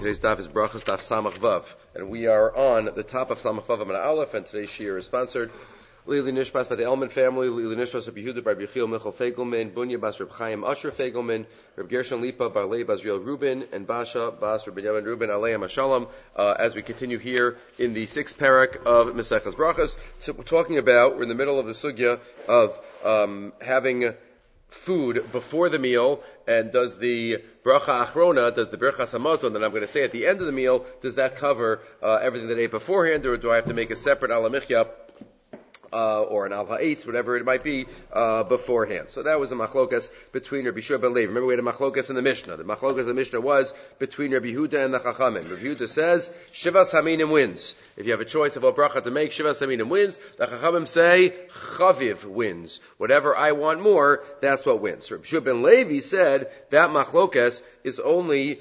Today's daf is Brachas Daf Samach Vav, and we are on the top of Samach Vav Amud Aleph, and today's shiur is sponsored Lili Nishbas by the Elman family, Lili Nishbas of Yehuda by Yechiel Michal Fegelman, Bunya Bas Reb Chaim Usher Fegelman, Reb Gershon Lipa Bar Leib Azriel Rubin, and Basha Bas Reb Binyamin Rubin Aleim Hashalom. As we continue here in the sixth parak of Maseches Brachas, so we're talking about, we're in the middle of the sugya of having food before the meal, and does the bracha achrona, does the birchas hamazon that I'm going to say at the end of the meal, does that cover everything that I ate beforehand, or do I have to make a separate alamichya or an al ha'etz, whatever it might be, beforehand? So that was a machlokas between Rabbi Shua ben Levi. Remember, we had a machlokas in the Mishnah. The machlokas in the Mishnah was between Rabbi Yehuda and the Chachamim. Rabbi Yehuda says, Shivas Haminim wins. If you have a choice of what bracha to make, Shivas Haminim wins. The Chachamim say, Chaviv wins. Whatever I want more, that's what wins. So Rabbi Shua ben Levi said, that machlokas is only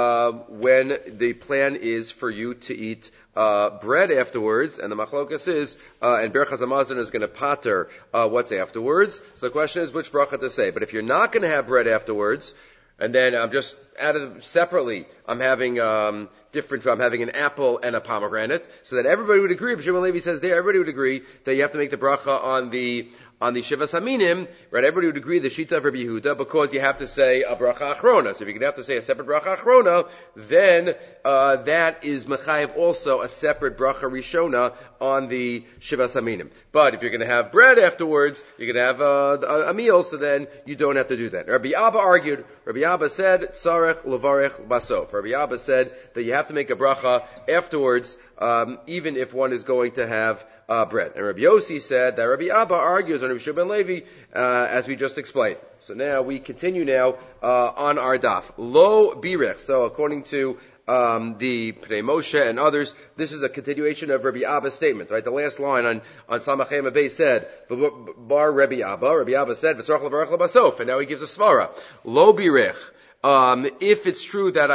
when the plan is for you to eat bread afterwards, and the machlokas is, and Berchas Hamazon is going to pater what's afterwards. So the question is which bracha to say. But if you're not going to have bread afterwards, and then I'm just added separately, I'm having I'm having an apple and a pomegranate, so that everybody would agree. Shimon Levi says there, everybody would agree that you have to make the bracha on the Shivas Haminim, right? Everybody would agree the Shita of Rabbi Yehuda, because you have to say a bracha achrona. So if you're going to have to say a separate bracha achrona, then that is mechayev also a separate bracha rishona on the Shivas Haminim. But if you're going to have bread afterwards, you're going to have a meal, so then you don't have to do that. Rabbi Abba argued. Rabbi Abba said, Sarech levarech basof. Rabbi Abba said that you have to make a bracha afterwards, even if one is going to have bread. And Rabbi Yossi said that Rabbi Abba argues on Rabbi Shua ben Levi, as we just explained. So now we continue now on our daf. Lo birech. So according to the Pnei Moshe and others, this is a continuation of Rabbi Abba's statement, right? The last line on Samach Hema Beis said, Bar Rabbi Abba said, V'sarach levarach basof, and now he gives a svara. Lo birech. If it's true that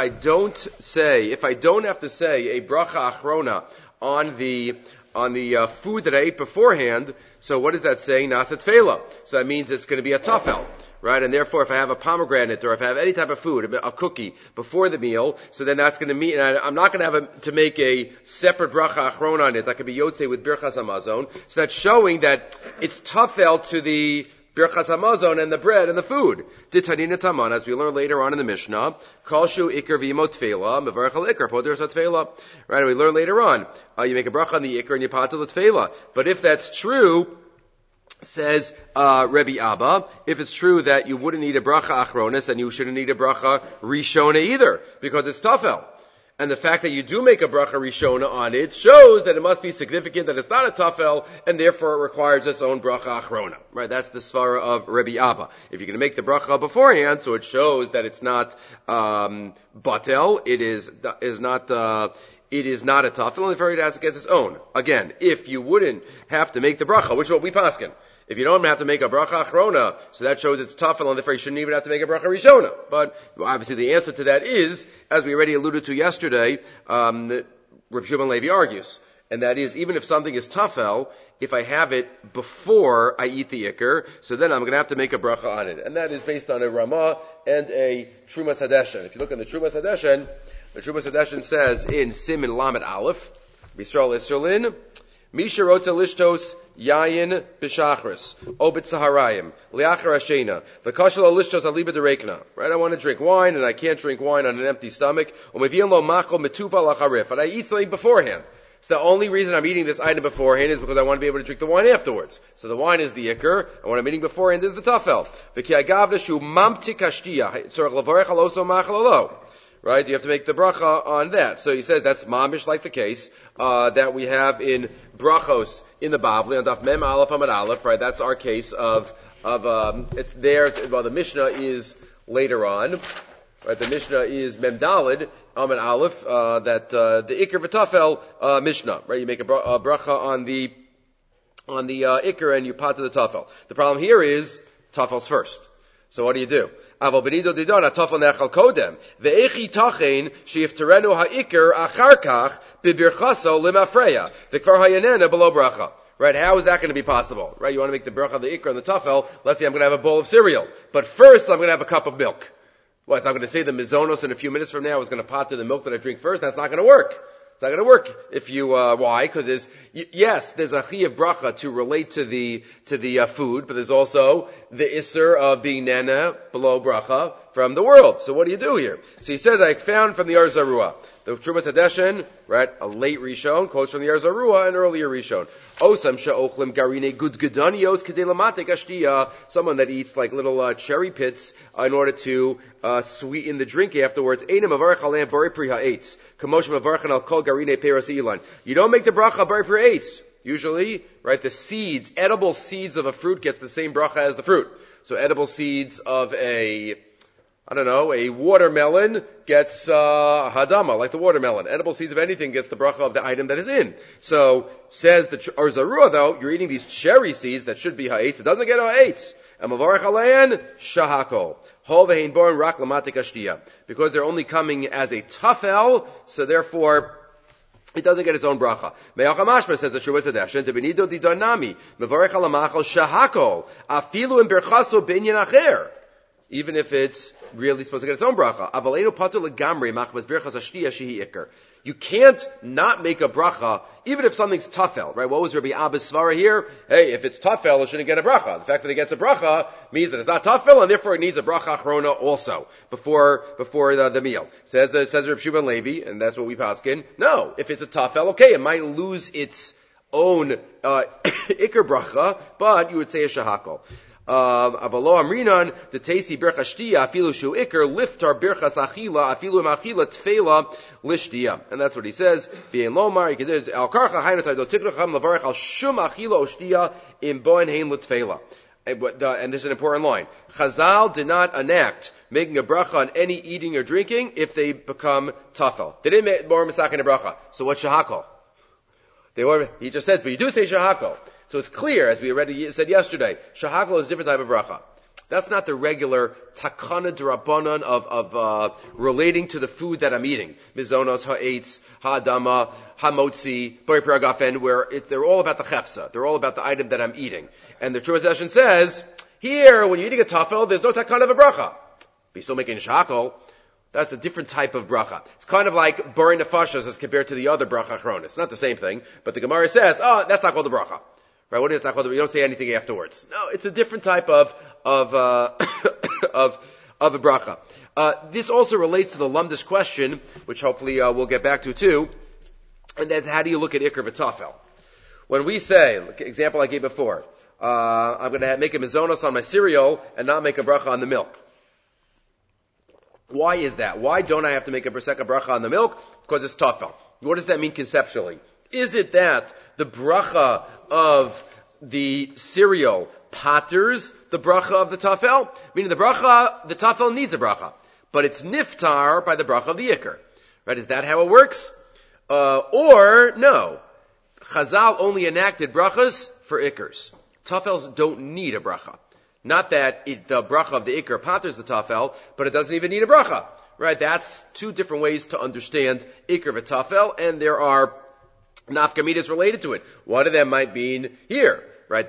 if I don't have to say a bracha achrona on the food that I ate beforehand, so what is that saying? Nasa tefela. So that means it's going to be a tafel, right? And therefore, if I have a pomegranate or if I have any type of food, a cookie before the meal, so then that's going to mean, and I'm not going to have to make a separate bracha achron on it. That could be yotzei with birchas hamazon. So that's showing that it's tafel to the birchas hamazon and the bread and the food. Ditanina taman, as we learn later on in the Mishnah, kalshu ikar v'imot tefela, mevarach al ikar, poder sa tefela. Right, and we learn later on, you make a bracha on the ikar and you pater the tefela. But if that's true, says Rabbi Abba, if it's true that you wouldn't need a bracha achronis, then you shouldn't need a bracha rishona either, because it's tafel. And the fact that you do make a bracha rishona on it shows that it must be significant that it's not a tafel, and therefore it requires its own bracha achrona. Right? That's the svara of Rabbi Abba. If you're going to make the bracha beforehand, so it shows that it's not batel, it is not a tafel, and therefore it has against its own. Again, if you wouldn't have to make the bracha, which is what we paskin. If you don't have to make a bracha achrona, so that shows it's tafel, and therefore you shouldn't even have to make a bracha rishona. But obviously the answer to that is, as we already alluded to yesterday, Rabbi Shua ben Levi argues, and that is, even if something is tafel, if I have it before I eat the ikar, so then I'm going to have to make a bracha on it. And that is based on a Ramah and a Trumas Hadeshen. If you look in the Trumas Hadeshen, the Trumas Hadeshen says in Siman Lamed Aleph, B'Yisrael Yisraelin, Misha Rotza Lishtos Yayin B'Shachris O B'Tzaharayim Liachar Hashena V'Kashal Lishtos Aliba Derekna. Right, I want to drink wine and I can't drink wine on an empty stomach. U'Mevi'en Lo Machol Metupa Lacharif, and I eat something beforehand. So the only reason I'm eating this item beforehand is because I want to be able to drink the wine afterwards. So the wine is the ikar, and what I'm eating beforehand is the tafel. V'Ki Agavna Shu Mamti Kashtiyah Tzorach Lavarech Aloso Machalolo. Right? You have to make the bracha on that. So he says that's mamish like the case that we have in brachos in the Bavli on Daf Mem Aleph Amud Aleph. Right? That's our case of it's there. Well, the Mishnah is later on. Right? The Mishnah is Mem Dalid Amud Aleph. That the Iker v'Tafel Mishnah. Right? You make a bracha on the Iker and you pat to the Tafel. The problem here is Tafel's first. So what do? Aval benido didon atafel nechal kodem ve'echi tachein sheifterenu ha'ikar achar kach bibirchaso limafreya v'kvar hayanena below bracha. Right? How is that going to be possible? Right? You want to make the bracha, the ikar, and the tafel. Let's say I'm going to have a bowl of cereal, but first I'm going to have a cup of milk. Well, it's not going to say the mizonos in a few minutes from now is going to pot to the milk that I drink first. That's not going to work. It's not going to work if you, why? Because there's a chiyuv bracha to relate to the food, but there's also the isser of being nana below bracha from the world. So what do you do here? So he says, I found from the Or Zarua. The Trumas Hadeshen, right, a late Rishon, quotes from the Or Zarua, an earlier Rishon. Osam sha'ochlim garine gudgudanios kedelamate gashtiya, someone that eats like little cherry pits in order to sweeten the drink afterwards. Einem avarech alam bari pri ha'etz, kamosh mavarchan al kol garine peros ilan. You don't make the bracha bari pri ha'etz. Usually, right, the seeds, edible seeds of a fruit gets the same bracha as the fruit. So edible seeds of a watermelon gets hadama, like the watermelon. Edible seeds of anything gets the bracha of the item that is in. So, says the Or Zarua, though, you're eating these cherry seeds that should be ha'etz. It doesn't get ha'etz. And mavarech alein, shahakol. Hol ve'hein borin rak lamatik ashtiya. Because they're only coming as a tafel, so therefore, it doesn't get its own bracha. Me'ach HaMashma says the Shuvah Tzedeshen, Tebenido didonami, mavarech alamachal shahakol, afilu in berchaso binyan acher. Even if it's really supposed to get its own bracha. You can't not make a bracha, even if something's tafel, right? What was Rabbi Abba's svara here? Hey, if it's tafel, it shouldn't get a bracha. The fact that it gets a bracha means that it's not tafel, and therefore it needs a bracha achrona also, before the meal. Says Reb Shimon Levi, and that's what we paskin. No, if it's a tafel, okay, it might lose its own, ikar bracha, but you would say a shahakol. Avalo amrinan the tesi bircha shtiya afilu shu ikr liftar birchas achila afilu machila tfela lishtiya, and that's what he says. V'ein lomar he says al karcha haynatay do tikracham lavarach al shum achila oshtiya in boin hein l'tfela. And this is an important line. Chazal did not enact making a bracha on any eating or drinking if they become tafel. They didn't make more misakin a bracha. So what's shahakol? He just says, but you do say shahakol. So it's clear, as we already said yesterday, shahakol is a different type of bracha. That's not the regular takana d'rabbanan of relating to the food that I'm eating. Mizonos, ha'etz, ha'adama, ha'motzi, bari paragafen, where they're all about the chefsa. They're all about the item that I'm eating. And the Trumas Hadeshen says, here, when you're eating a tafel, there's no takana of a bracha. But you're still making shahakol. That's a different type of bracha. It's kind of like bari nefashos as compared to the other bracha achronis. It's not the same thing, but the Gemara says, that's not called a bracha. Right? What is that called? You don't say anything afterwards. No, it's a different type of a bracha. This also relates to the lumdish question, which hopefully we'll get back to too, and that's how do you look at ikr v'tafel? When we say, example I gave before, I'm going to make a mizonos on my cereal and not make a bracha on the milk. Why is that? Why don't I have to make a second bracha on the milk? Because it's tafel. What does that mean conceptually? Is it that the bracha of the cereal patters the bracha of the tafel? Meaning the tafel needs a bracha, but it's niftar by the bracha of the ikr. Right? Is that how it works? Or no. Chazal only enacted brachas for ikrs. Tafels don't need a bracha. Not that the bracha of the ikr patters the tafel, but it doesn't even need a bracha. Right? That's two different ways to understand ikr v'tafel, and there are nafkamidas related to it. One of them might mean here, right?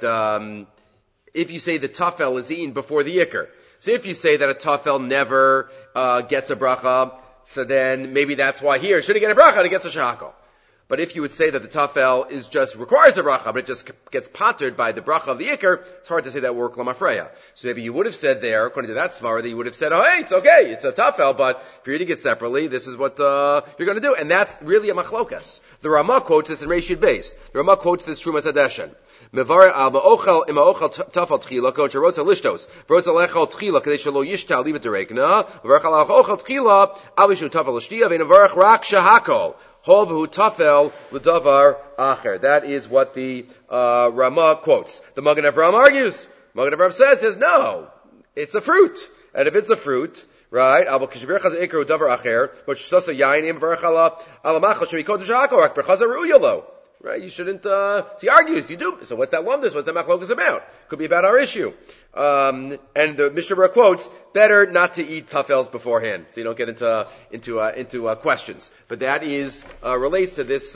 If you say the tafel is eaten before the ikr. So if you say that a tafel never gets a bracha, so then maybe that's why here, should it get a bracha and it gets a shahakol. But if you would say that the tafel is just requires a bracha, but it just gets pattered by the bracha of the ikr, it's hard to say that work lamafreya. So maybe you would have said there, according to that svara, that you would have said, oh hey, it's okay, it's a tafel, but if you're eating it separately, this is what you're going to do. And that's really a machlokas. The Ramah quotes this in Reshid Beis. The Ramah quotes this Trumas Hadeshen. Mevar al ma'ochel ima'ochel tafel tchila koach rotza lishtos rotza lechel tchila kadei shelo yishtal livet derekna mevarach al ochel tchila avishu tafel l'shtia ve'nevarach rak shahakol Hovhu tafel l'davar acher. That is what the Ramah quotes. The Magen Avraham argues. Magen Avraham says no, it's a fruit, and if it's a fruit, right? Abel kishbir chaz ikru davar acher, which sosa yayinim v'rachala alamachal shemikod shahakol rak berchaza reuyalo. Right? You shouldn't. So he argues. You do. So what's that lumdus? What's that machlokas about? Could be about our issue. And the Mishnah Berurah quotes, better not to eat tafels beforehand, so you don't get into questions. But that is relates to this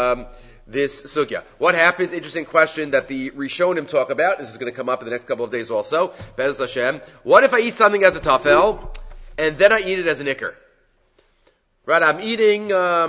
sugya. What happens? Interesting question that the Rishonim talk about. This is going to come up in the next couple of days also. Be'ez Hashem. What if I eat something as a tafel and then I eat it as an ikr. Right, I'm eating,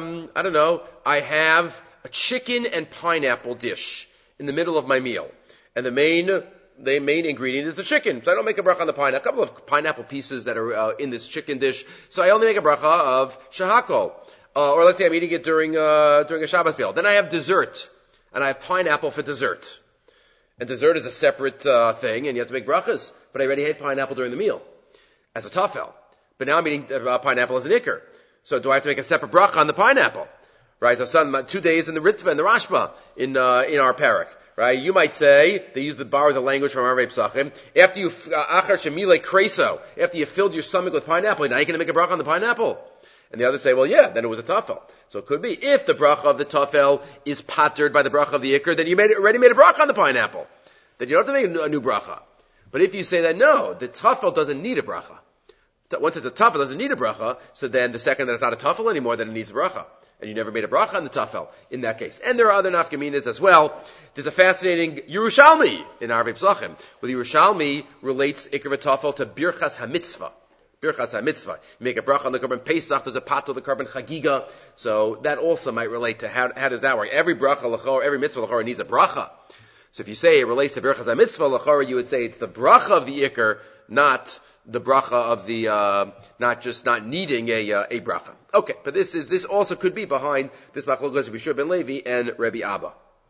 I have a chicken and pineapple dish in the middle of my meal. And the main ingredient is the chicken. So I don't make a bracha on the pineapple. A couple of pineapple pieces that are in this chicken dish. So I only make a bracha of shahakol. Or let's say I'm eating it during a Shabbos meal. Then I have dessert. And I have pineapple for dessert. And dessert is a separate thing, and you have to make brachas. But I already had pineapple during the meal as a tafel. But now I'm eating pineapple as an ikr. So do I have to make a separate bracha on the pineapple? Right? So some 2 days in the Ritva and the Rashba in our parak. Right? You might say, they use the language from our Psachim, after you, achar shemile kreso, after you filled your stomach with pineapple, now you're going to make a bracha on the pineapple. And the others say, well, yeah, then it was a tafel. So it could be, if the bracha of the tafel is pattered by the bracha of the ikr, then you already made a bracha on the pineapple. Then you don't have to make a new bracha. But if you say that, no, the tafel doesn't need a bracha. Once it's a tafel, it doesn't need a bracha, so then the second that it's not a tafel anymore, then it needs a bracha. And you never made a bracha on the tafel in that case. And there are other nafkaminas as well. There's a fascinating Yerushalmi in our Psachim, where the Yerushalmi relates ikr v'tafel to birchas hamitzvah. Birchas hamitzvah. You make a bracha on the Korban Pesach, there's a pat on the Korban Chagiga. So that also might relate to how does that work? Every bracha, every mitzvah l'chora needs a bracha. So if you say it relates to birchas hamitzvah l'chora, you would say it's the bracha of the ikr, not the bracha of the, not needing a bracha. Okay, but this also could be behind this machlokes of Yeshua ben Levi and Rabbi Abba.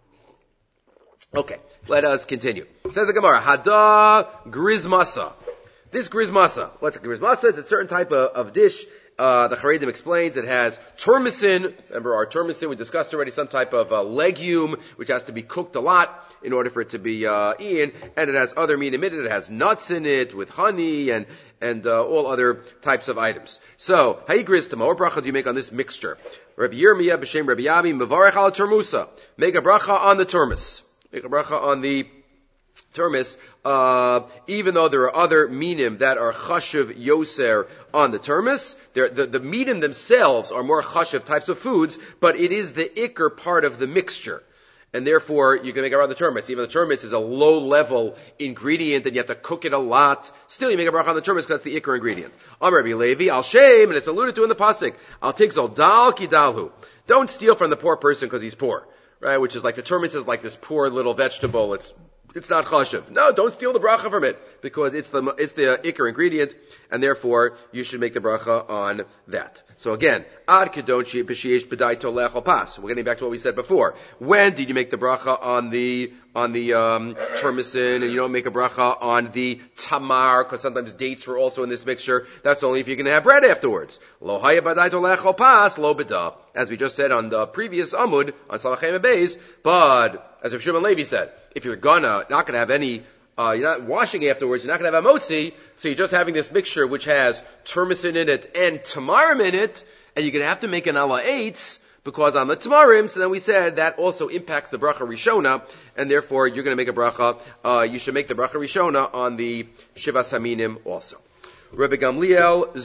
Okay, let us continue. Says the Gemara, Hada Grizmasa. This Grizmasa, what's a Grizmasa? It's a certain type of dish. The Charedim explains it has turmicin. Remember our turmicin, we discussed already, some type of legume, which has to be cooked a lot in order for it to be eaten, and it has other meat in it. It has nuts in it with honey and all other types of items. So, Hayigriz Tama, what bracha do you make on this mixture? Rabbi Yirmiyah b'shem Rabbi Abi mevarech al turmusa. Make a bracha on the turmus. Make a bracha on the turmus, even though there are other minim that are chashiv yoser on the turmus, the minim themselves are more chashiv types of foods, but it is the ikr part of the mixture. And therefore, you can make a bracha on the turmus. Even the turmus is a low-level ingredient, and you have to cook it a lot. Still, you make a bracha on the turmus because that's the ikr ingredient. Amar Rabbi Levi, al shem, and it's alluded to in the pasuk, al tigzol dal kidalhu. Don't steal from the poor person because he's poor, right? Which is like the turmus is like this poor little vegetable. It's not chashiv. No, don't steal the bracha from it because it's the ikr ingredient, and therefore you should make the bracha on that. So again, ad kedon b'sheish b'dai tolech pas. We're getting back to what we said before. When did you make the bracha on the turmicin, and you don't make a bracha on the tamar because sometimes dates were also in this mixture? That's only if you're going to have bread afterwards. Lo haya b'dai tolech pas lo b'da, as we just said on the previous amud on Salachem Beis. But as Rav Shimon Levi said, if you're not gonna have any, you're not washing afterwards, you're not gonna have a motzi, so you're just having this mixture which has turmicin in it and tamarim in it, and you're gonna have to make an ala eitz, because on the tamarim, so then we said that also impacts the bracha rishona, and therefore you're gonna make a bracha, you should make the bracha rishona on the shivas haminim also. Rabbi Gamliel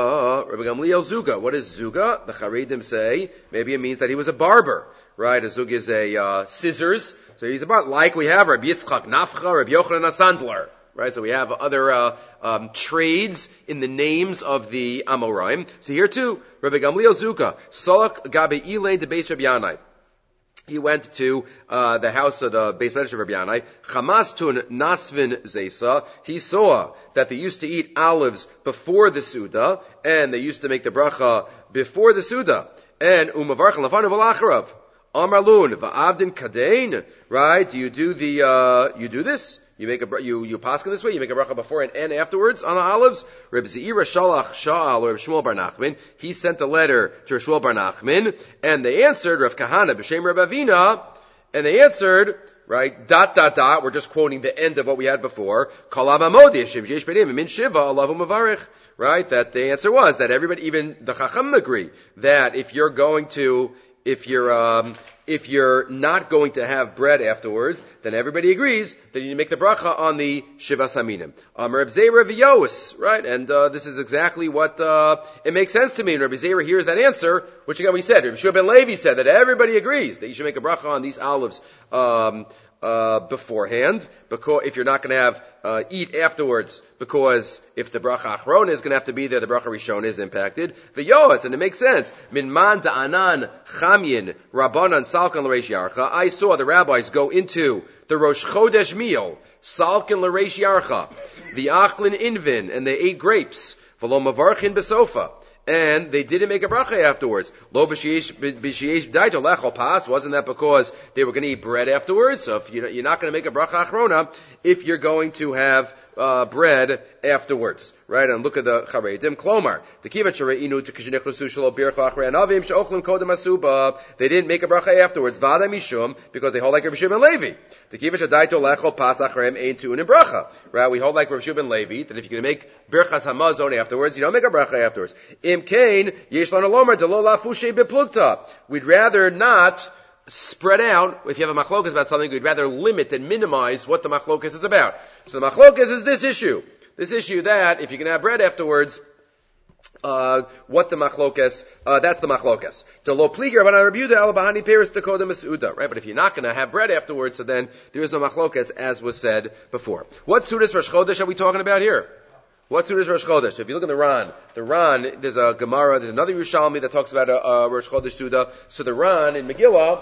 Zuga. What is Zuga? The Charedim say, maybe it means that he was a barber, right? A Zug is a scissors. So he's about like we have Rabbi Yitzchak Nafcha, Rabbi Yochanan Asandler, right? So we have other trades in the names of the Amoraim. So here too, Rabbi Gamliel Zuka, Salak Gabe Ile de Beis Rabbi Yanai. He went to the house of the Beis Medrash of Rabbi Yanai. Chamastun Nasvin Zesa. He saw that they used to eat olives before the Suda, and they used to make the bracha before the Suda. And Umavarch Lafanu V'Lacharav. Amarlun va'avdin kadein, right? You do this? You make you paskin this way? You make a bracha before and afterwards on the olives? Reb Zeira Shalach Sha'al or Reb Shmuel Bar Nachman, he sent a letter to Reb Shmuel Bar Nachman, and they answered, Rav Kahana b'shem Reb Avina, and they answered, right, ... we're just quoting the end of what we had before, Kalam Amodi, Shiv Jesh Bedim, Min Shiva, Allahu Mavarich, right? That the answer was that everybody, even the Chacham agree, that if you're not going to have bread afterwards, then everybody agrees that you make the bracha on the Shivas Haminim. Reb Zeira V'Yos, right? And this is exactly what it makes sense to me. And Reb Zeira hears that answer, which again we said, Reb Shua ben Levi said that everybody agrees that you should make a bracha on these olives beforehand, because if you're not going to have eat afterwards, because if the bracha achrona is going to have to be there, the bracha rishon is impacted. V'yoas, and it makes sense. Min man da'anan chamyin rabbanan salkan l'reish yarcha. I saw the rabbis go into the Rosh Chodesh meal, salkan l'reish yarcha, v'achlin invin, and they ate grapes, v'lo mavarchin besofa. And they didn't make a bracha afterwards. Lo b'sheish daito lechol pas. Wasn't that because they were going to eat bread afterwards? So if you're not going to make a bracha achrona if you're going to have bread afterwards, right? And look at the charedim. Klomar the kivat shareinu to kishnichlusu shelo bircha achrei anavim sheochlim kodem asuba. They didn't make a bracha afterwards. Vada mishum, because they hold like Rav Shimon Levi. The kivat shadaito lechol pas achrei ain't tu'un in bracha. Right? We hold like Rav Shimon Levi that if you're going to make birchas hamazon afterwards, you don't make a bracha afterwards. Im kain yesh lanu lomar delo lafushe beplugta. We'd rather not spread out. If you have a machlokas about something, we'd rather limit and minimize what the machlokas is about. So the machlokas is this issue. This issue that if you can have bread afterwards, what the machlokas, that's the machlokas. Right? But if you're not going to have bread afterwards, so then there is no machlokas, as was said before. What Sudas Rosh Chodesh are we talking about here? What Sudas Rosh Chodesh? If you look in the Ran, there's a Gemara, there's another Yerushalmi that talks about a Rosh Chodesh Suda. So the Ran in Megillah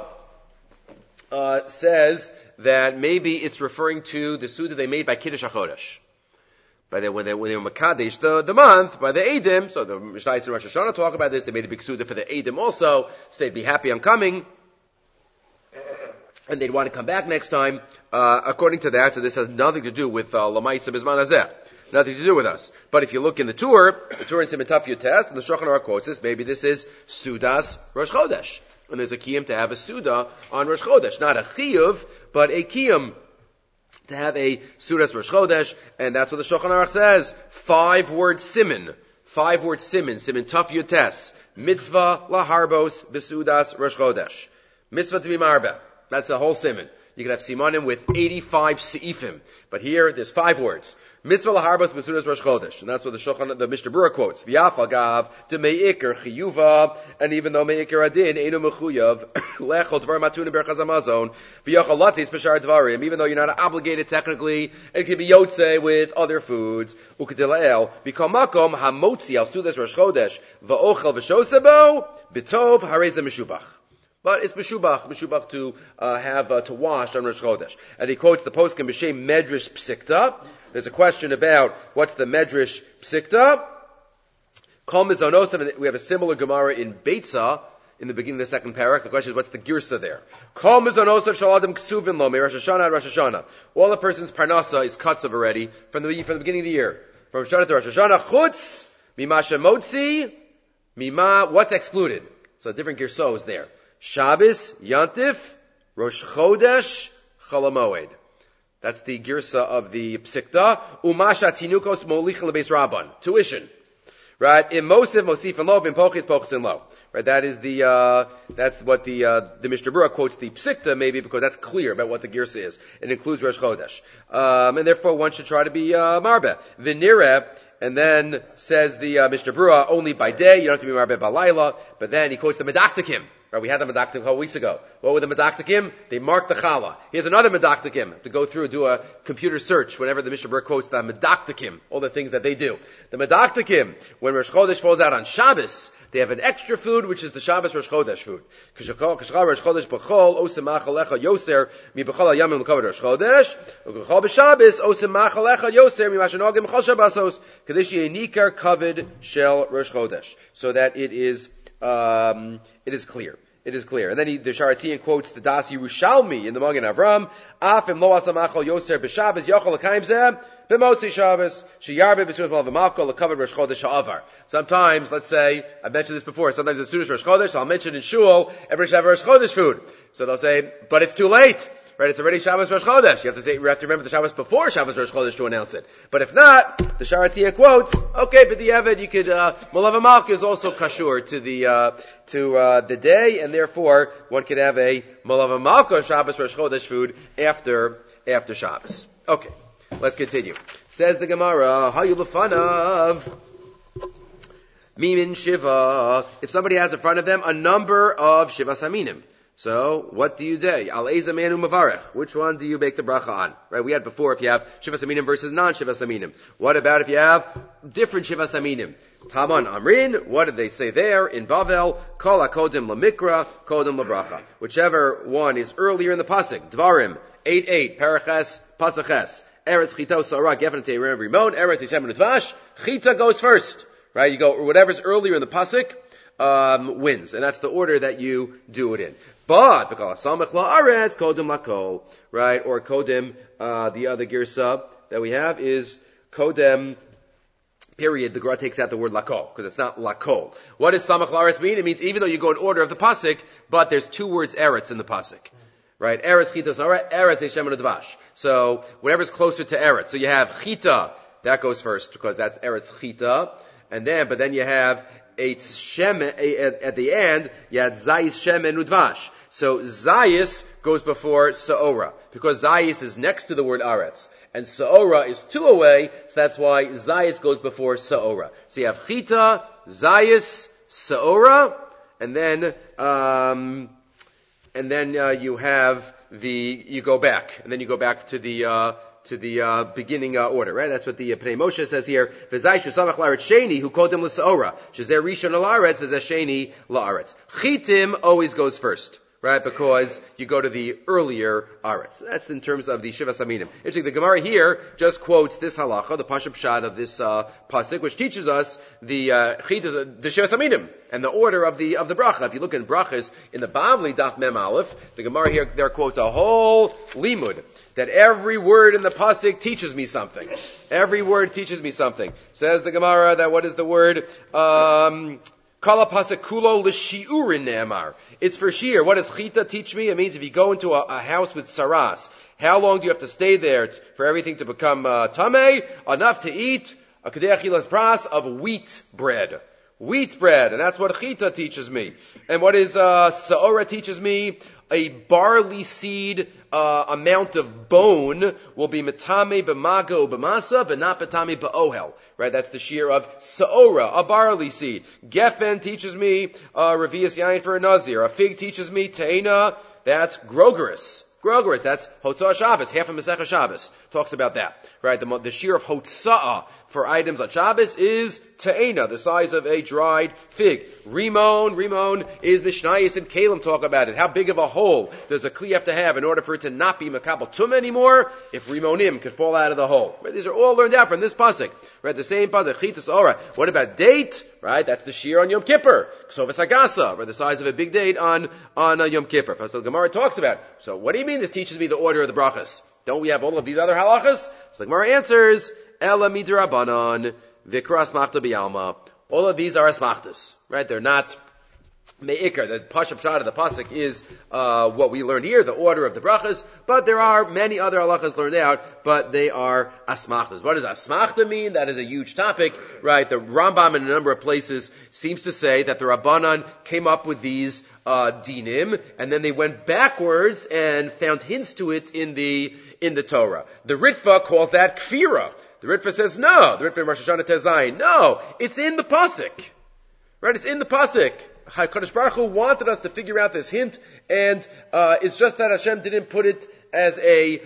says that maybe it's referring to the Suda they made by Kiddush HaChodesh. When they were Makadesh the month, by the Eidim, so the Mishnayos and Rosh Hashanah talk about this, they made a big Suda for the Eidim also, so they'd be happy I'm coming, and they'd want to come back next time, according to that, so this has nothing to do with Lamaisa Bizman Hazeh. Nothing to do with us. But if you look in the Tur in Siman Taf Yutes, and the Shulchan Aruch quotes this, maybe this is Sudas Rosh Chodesh. And there's a kiyum to have a Suda on Rosh Chodesh. Not a chiyuv, but a kiyum to have a Sudas Rosh Chodesh. And that's what the Shulchan Aruch says. 5-word siman. 5-word siman. Siman Taf Yutes. Mitzvah laharbos besudas Rosh Chodesh. Mitzvah to be marba. That's the whole siman. You can have simanim with 85 seifim. But here, there's 5 words. Mitzvah laharbos besudas Rosh Chodesh. And that's what the Mishnah Berurah quotes. V'yafal gav de meikar chiyuva. And even though meikar adin einu mechuyav lechol dvar matuna berchaz hamazon v'yachal latzis b'shar dvarim. Even though you're not obligated technically, it can be yotze with other foods. Ukedilael v'kol makom hamotzi al sudas Rosh Chodesh v'ochel v'shosebo b'tov hareza meshubach. But it's meshubach to have to wash on Rosh Chodesh. And he quotes the poskim b'shem Medrash Psikta. There's a question about what's the Medrash Psikta. Kol mizonosav, we have a similar Gemara in Beitzah in the beginning of the second parak. The question is, what's the girsa there? Kol mizonosav shaladam ksuvin lo me Rosh Hashanah Rosh Hashanah. All the person's parnasa is katsav already from the beginning of the year, from Rosh Hashanah to Rosh Hashanah. Chutz mima shemotzi mima. What's excluded? So different girsos there. Shabbos, Yantif, Rosh Chodesh, Chol HaMoed. That's the girsa of the Psikta. Umasha tinukos molichin lebeis rabban. Tuition. Right? In Mosiv, Mosif and Lo, in Pochis, Pochis and Lo. Right? That is that's what the Mishnah Berurah quotes the Psikta, maybe, because that's clear about what the girsa is. It includes Rosh Chodesh. And therefore one should try to be, Marbeh. V'nireh, and then says the Mishnah Berurah, only by day, you don't have to be Marbeh Balayla, but then he quotes the Medaktikim. Right, we had the Medaktikim a couple weeks ago. What were the Medaktikim? They marked the Chala. Here's another Medaktikim to go through, do a computer search whenever the Mishnah Berurah quotes the Medaktikim, all the things that they do. The Medaktikim, when Rosh Chodesh falls out on Shabbos, they have an extra food, which is the Shabbos Rosh Chodesh food. Kishachal Rosh Chodesh b'chol osim machalecha yoser mi b'chol hayamim l'kavod Rosh Chodesh u'kachal b'Shabbos osim machalecha yoser mi mashenogim b'chol Shabbosos kadesh yenikar kavod shel Rosh Chodesh, so that it is clear. It is clear. And then the Sharatzian quotes the Das Yerushalmi in the Magen Avram. Afim lo asamachol yoser b'Shabbos yochol l'kaim zeh b'motzi Shabbos sheyarbe b'sudas malav v'mavkol l'kavod Rosh Chodesh ha'avar. Sometimes, let's say, I've mentioned this before, sometimes as soon as Rosh Chodesh, so I'll mention in Shul, everybody should have Rosh Chodesh food. So they'll say, but it's too late. Right, it's already Shabbos Rosh Chodesh. You have to remember the Shabbos before Shabbos Rosh Chodesh to announce it. But if not, the Sharatziya quotes, okay, but the Eved, you could, Malav HaMalka is also kashur to the day, and therefore, one could have a Malav HaMalka Shabbos Rosh Chodesh food after Shabbos. Okay, let's continue. Says the Gemara, Hayu Lefanav Mimin Shiva. If somebody has in front of them a number of Shiva Saminim. So, what do you do? Al eza manu mavarech. Which one do you make the bracha on? Right? We had before if you have shivas aminim versus non-shivas aminim. What about if you have different shivas aminim? Taman amrin. What did they say there in Bavel? Kol hakodim lamikra, kodim labracha. Whichever one is earlier in the pasuk. Dvarim 8:8 paraches pasaches. Eretz chito sarah gefen teirim rimon. Eretz yisem dvash. Chita goes first. Right? You go whatever's earlier in the pasuk. Wins, and that's the order that you do it in. But v'kol la'aretz kodim lakol, right? Or kodim, the other girsa that we have is kodem. Period. The Gemara takes out the word lakol because it's not lakol. What does samach la'aretz mean? It means even though you go in order of the pasuk, but there's two words eretz in the pasuk, right? Eretz chita sarah, eretz yishem dvash. So whatever's closer to eretz. So you have chita that goes first because that's eretz chita, but then you have Eitz Shemen, at the end, you had Zayis Shemen Udvash. So Zayis goes before Saora, because Zayis is next to the word Aretz. And Saora is two away, so that's why Zayis goes before Saora. So you have Chita, Zayis, Saora, and then you have you go back. And then you go back to the beginning order, right? That's what the Pnei Moshe says here. V'zai shesamach la'aretz sheni who kodem l'saora. Shezer rishon la'aretz v'zeh sheni la'aretz. Chitim always goes first, right? Because you go to the earlier aretz. That's in terms of the Shivas Aminim. Interesting, the Gemara here just quotes this halacha, the Pashup Shad of this pasuk, which teaches us the Shivas Aminim and the order of the bracha. If you look in brachas in the Bavli Daf Mem Aleph, the Gemara here there quotes a whole limud. That every word in the pasuk teaches me something. Every word teaches me something. Says the Gemara that what is the word? Kala pasuk kulo l'shiurin ne'amar. It's for shiur. What does chita teach me? It means if you go into a house with saras, how long do you have to stay there for everything to become tameh? Enough to eat a kedei achilas pras of wheat bread. Wheat bread. And that's what chita teaches me. And what is saora teaches me? A barley seed amount of bone will be metame b'maga b'masa, but not metame b'ohel. Right? That's the shear of saora, a barley seed. Geffen teaches me revius yain for a nazir. A fig teaches me teina. That's grogeris. Grogeris. That's Hotzah Shabbos. Half of Masechah Shabbos talks about that. Right? The shear of Hotzah for items on Shabbos is te'ena, the size of a dried fig. Rimon is Mishnayos and Kalim talk about it. How big of a hole does a kli have to have in order for it to not be makabel tum anymore? If rimonim could fall out of the hole. Right? These are all learned out from this pasuk. Right? The same pasuk, chitas ora. What about date? Right? That's the shear on Yom Kippur. Ksovas agasa, right? The size of a big date on Yom Kippur. Pasuk Gemara talks about. So what do you mean this teaches me the order of the brachas? Don't we have all of these other halachas? So Gemara answers, Ela midrabanan, vikra asmachta b'yalma. All of these are asmachtas, right? They're not me'ikar. The pashup shad of the pasuk is what we learned here, the order of the brachas. But there are many other halachas learned out, but they are asmachtas. What does asmachta mean? That is a huge topic, right? The Rambam in a number of places seems to say that the Rabbanan came up with these dinim, and then they went backwards and found hints to it in the Torah. The Ritva calls that kfira. The Ritva says no. The Ritva in Rosh Hashanah Tezayin, no. It's in the pasuk, right? It's in the pasuk. HaKadosh Baruch Hu wanted us to figure out this hint, and it's just that Hashem didn't put it as a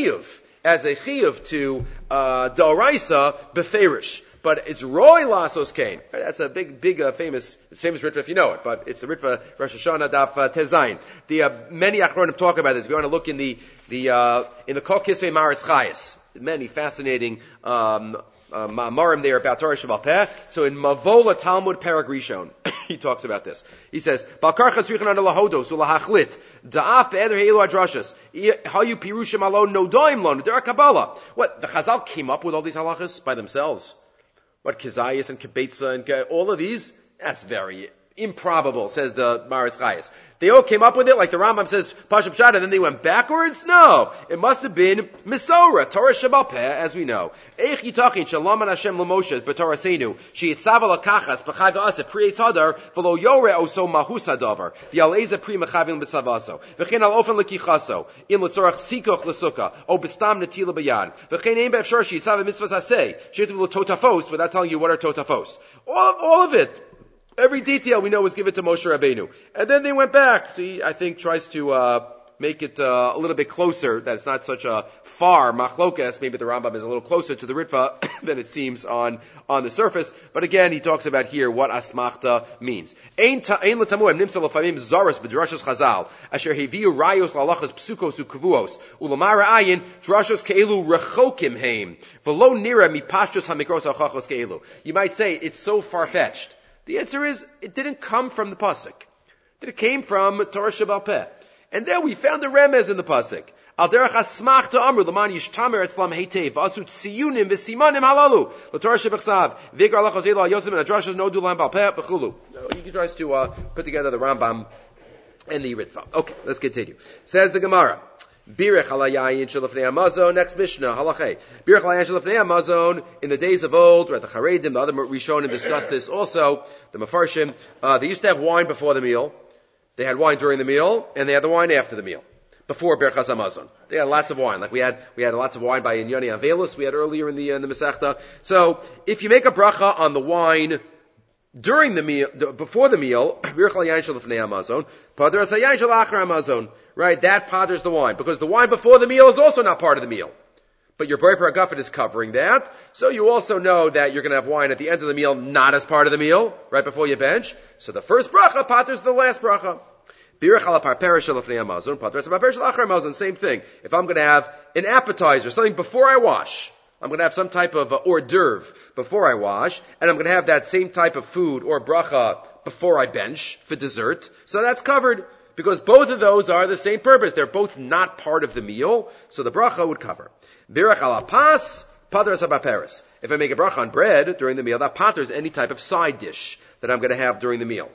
chiyuv to d'oraisa beferish. But it's Roy Lasos Kain. Right? That's a big, famous Ritva if you know it. But it's the Ritva Rosh Hashanah Daf Tezayin. Many Achronim talk about this. If you want to look in the Kol Kisvei Maretz Chayes, many fascinating ma'amarim there about Torah Sheval Peh. So in Mavola Talmud Perek Rishon, he talks about this. He says, "Balkar chatzrichan an lahodos ulahachlit da'af be'eder heilu adrashas hayu pirushim alon nodoim lon der Kabbalah." What the Chazal came up with all these halachas by themselves? What Kizayis and Kibetza and all of these? That's very improbable, says the Maretz Chayes. They all came up with it, like the Rambam says, Pashup Shad, and then they went backwards? No. It must have been Misora, Torah Sheval Peh, as we know. Eich yitachin shalom an Hashem l'Moshe b'Torah Seinu, sheyitzava l'kachas b'chag ha'aseh pri eitz hadar, v'lo yore oso mahus hadavar, v'yal eze pri mechavim b'tzavaso, v'chein al ofen l'kichaso, im l'tzorach sikoch l'sukkah, o b'stam netila b'yad, v'chein ein b'efshar sheyitzava mitzvahs haseh, sheyitzava l'totafos, without telling you what are totafos. All of it. Every detail we know was given to Moshe Rabbeinu. And then they went back. See, I think tries to make it a little bit closer, that it's not such a far machlokas. Maybe the Rambam is a little closer to the Ritva than it seems on the surface. But again, he talks about here what asmachta means. Ein l'tamuim nimsa l'famim zaras b'drashos chazal, asher heviu rayos l'alachas psukos u'kavuos, u'lamar ayin drashos ke'elu rechokim heim, v'lo nira mipashtus hamikros ha'chachos ke'elu. You might say, it's so far-fetched. The answer is, it didn't come from the pasuk. It came from Torah Sheba'al Peh. And then we found a remez in the pasuk. Al derech asmachta amru l'man yishtamer etzlam heitev v'asu tziyunim v'simanim halalu l'Torah shebechsav v'ikar lachos elo al-yotzim and adrashas no dulam bal peh b'chulu. He tries to put together the Rambam and the Ritva. Okay, let's continue. Says the Gemara. Birech halayayin shelafnei Hamazon. Next Mishnah, halachei. Birech halayayin shelafnei Hamazon. In the days of old, the Charedim, the other Rishonim discussed this also. The Mefarshim, they used to have wine before the meal. They had wine during the meal, and they had the wine after the meal, before Berchas Hamazon. They had lots of wine, like we had lots of wine by Inyoni Avelus, we had earlier in the Masechta. So, if you make a bracha on the wine during the meal, before the meal, right, that potters the wine, because the wine before the meal is also not part of the meal. But your Borei Paragafin is covering that, so you also know that you're going to have wine at the end of the meal, not as part of the meal, right before you bench. So the first bracha potters the last bracha. Same thing. If I'm going to have an appetizer, something before I wash, I'm going to have some type of hors d'oeuvre before I wash, and I'm going to have that same type of food or bracha before I bench for dessert. So that's covered, because both of those are the same purpose. They're both not part of the meal, so the bracha would cover. Birach ala pas, patras abaperes. If I make a bracha on bread during the meal, that paters any type of side dish that I'm going to have during the meal.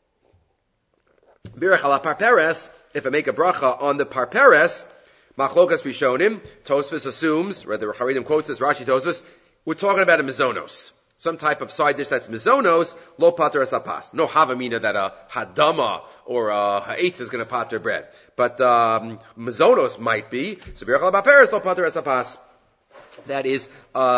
Birach ala parperes, if I make a bracha on the parperes, machlokas rishonim, Tosfos assumes, or the Haredim quotes this, Rashi Tosfos, we're talking about a mizonos. Some type of side dish that's mizonos, lo pater as apas. No havamina that a hadama or a ha'etz is going to pater bread. But mizonos might be. So birach al baperes lo pater as apas. That is,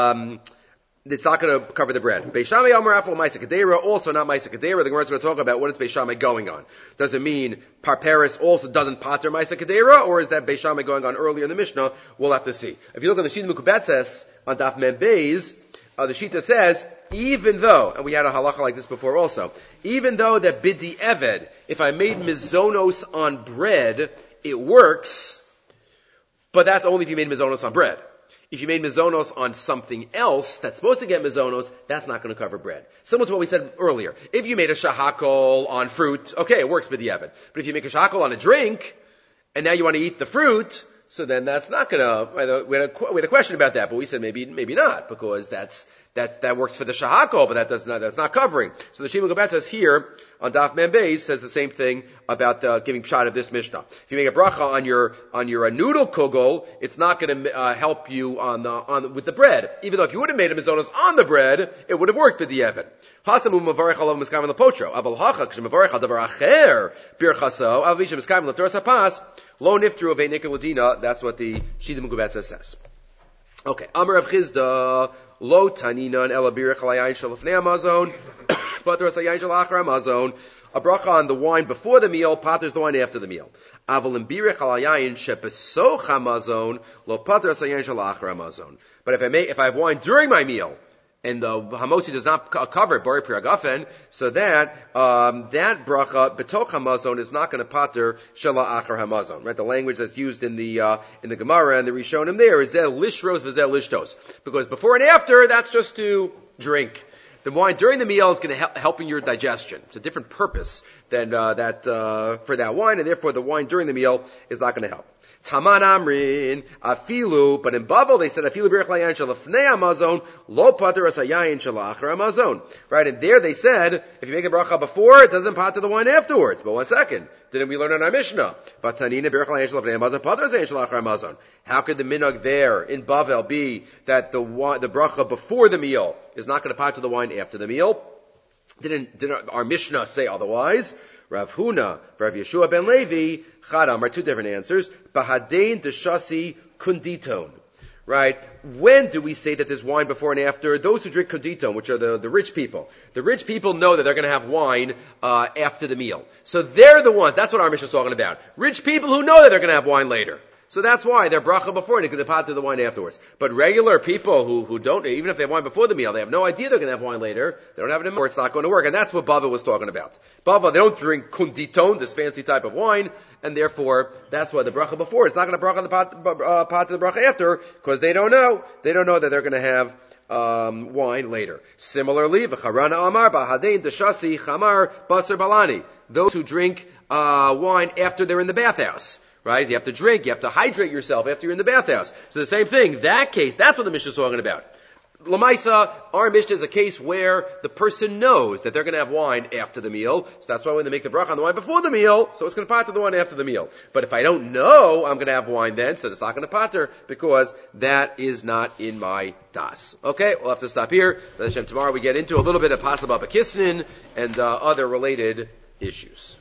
it's not going to cover the bread. Beishamai Amar Afal Maisa Kedera, also not Maisa Kedera. The Gemara is going to talk about what is Beishamai going on. Does it mean Parperis also doesn't pater Maisa Kedera, or is that Beishamai going on earlier in the Mishnah? We'll have to see. If you look at the Shita Mukubetzes on Daf Mem Beis, the Shita says, even though, and we had a halacha like this before also, even though that Bidi Eved, if I made mizonos on bread, it works, but that's only if you made mizonos on bread. If you made mizonos on something else that's supposed to get mizonos, that's not going to cover bread. Similar to what we said earlier. If you made a shahakol on fruit, okay, it works with the Evid. But if you make a shahakol on a drink, and now you want to eat the fruit, so then that's not going to, we had a question about that, but we said maybe not, because that works for the shahakol, but that's not covering. So the Shimon Gabet says here, on Daf Mem Beis, says the same thing about giving pshat of this Mishnah. If you make a bracha on your noodle kugel, it's not going to help you with the bread. Even though if you would have made a mizonos on the bread, it would have worked with the Evan. Hasamu mavarech alav miskayim lepotro. Aval hacha k'shem mavarech adavar acher birchaso aval vishem miskayim leptoras hapas lo nifteru avei nikel ladina. That's what the Shita Mukubetzes says. Okay. Amar Rav Chizda lo taninan ela birach alayayin shalafnei Hamazon patras ayayin shalachar Hamazon. A bracha on the wine before the meal paters the wine after the meal. Aval im birach alayayin shebesoch Hamazon lo patras ayayin shalachar Hamazon. But if I have wine during my meal, and the hamotzi does not cover Borei Paragafin, so that bracha betoch Hamazon is not going to pater shala achar Hamazon. Right, the language that's used in the Gemara and the Rishonim there is zel lishros v'zel lishtos, because before and after that's just to drink. The wine during the meal is going to help in your digestion. It's a different purpose than for that wine, and therefore the wine during the meal is not going to help. Taman Amrin, Afilu, but in Babel they said, Afilu birach layayin shalafnei Hamazon, lo pater as hayayin shalachar Hamazon. Right, and there they said, if you make a bracha before, it doesn't pater the wine afterwards. But 1 second, didn't we learn in our Mishnah? Vatanina birach layayin shalafnei Hamazon, pater as hayayin shalachar Hamazon. How could the minhag there in Bavel be that the bracha before the meal is not going to pater the wine after the meal? Didn't our Mishnah say otherwise? Rav Huna, Rav Yeshua ben Levi, Chadam are two different answers. Bahadein deshasi kunditon. right? When do we say that there's wine before and after? Those who drink konditon, which are the rich people. The rich people know that they're going to have wine after the meal. So they're the ones, that's what our Mishnah is talking about. Rich people who know that they're going to have wine later. So that's why they're bracha before and they can pot to the wine afterwards. But regular people who don't, even if they have wine before the meal, they have no idea they're going to have wine later. They don't have it in, or it's not going to work. And that's what Bava was talking about. Bava, they don't drink konditon, this fancy type of wine, and therefore that's why the bracha before is not going to bracha the pot to the bracha after, because they don't know. They don't know that they're going to have wine later. Similarly, v'charana amar b'hadein deshasi chamar basar balani. Those who drink wine after they're in the bathhouse. Right? You have to drink, you have to hydrate yourself after you're in the bathhouse. So the same thing, that case, that's what the Mishnah is talking about. Lamaisa, our Mishnah is a case where the person knows that they're going to have wine after the meal. So that's why when they make the bracha on the wine before the meal, so it's going to pater the wine after the meal. But if I don't know I'm going to have wine then, so it's not going to pater because that is not in my das. Okay, we'll have to stop here. Tomorrow we get into a little bit of Pasababa Kisnin and other related issues.